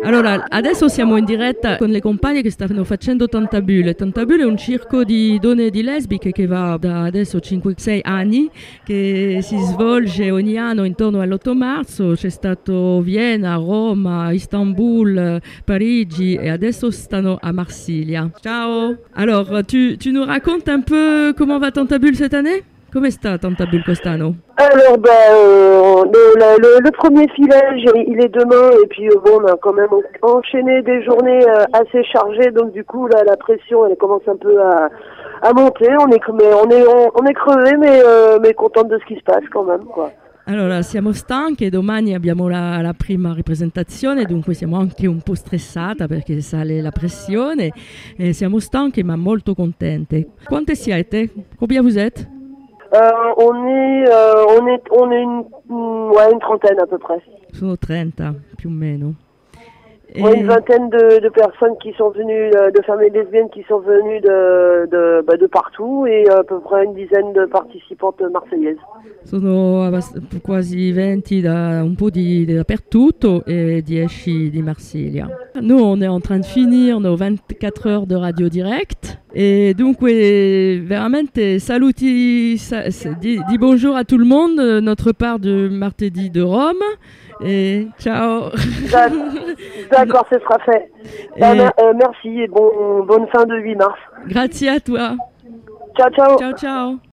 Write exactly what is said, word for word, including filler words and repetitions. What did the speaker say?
Allora, adesso siamo in diretta con le compagne che stanno facendo Tantabule. Tantabule è un circo di donne e di lesbiche che va da adesso cinque sei anni, che si svolge ogni anno intorno all'otto marzo. C'è stato Vienna, Roma, Istanbul, Parigi et adesso stanno a Marsiglia. Ciao. Alors, tu, tu nous racontes un peu comment va Tantabule cette année? Come sta Tantabule quest'anno? Alors, ben, euh, le, le, le premier filage, il est demain, et puis euh, bon, on a quand même enchaîné des journées euh, assez chargées, donc du coup, là, la pression, elle commence un peu à, à monter. On est, mais on est, on, on est crevé, mais, euh, mais contente de ce qui se passe quand même, quoi. Allora, siamo stanche, domani abbiamo la, la prima rappresentazione, dunque siamo anche un po' stressata perché sale la pressione, e siamo stanche ma molto contente. Quante siete? Combien vous êtes? Euh, on est, euh, on est, on est une, ouais, une trentaine à peu près. Sono trenta, più o meno. Et... Ouais, une vingtaine de, de personnes qui sont venues, de femmes et lesbiennes qui sont venues de, de, bah, de partout, et à peu près une dizaine de participantes marseillaises. Sono abbast- quasi venti da un po' di, di dappertutto e dieci di Marsiglia. Nous, on est en train de finir nos vingt-quatre heures de radio direct. Et dunque, veramente saluti, sa, di, di bonjour à tout le monde, notre part de martedì de Rome. Et ciao. D'accord, ce sera fait. Et... Euh, euh, merci et bon, bonne fin de huit mars. Grazie à toi. Ciao, ciao. Ciao, ciao.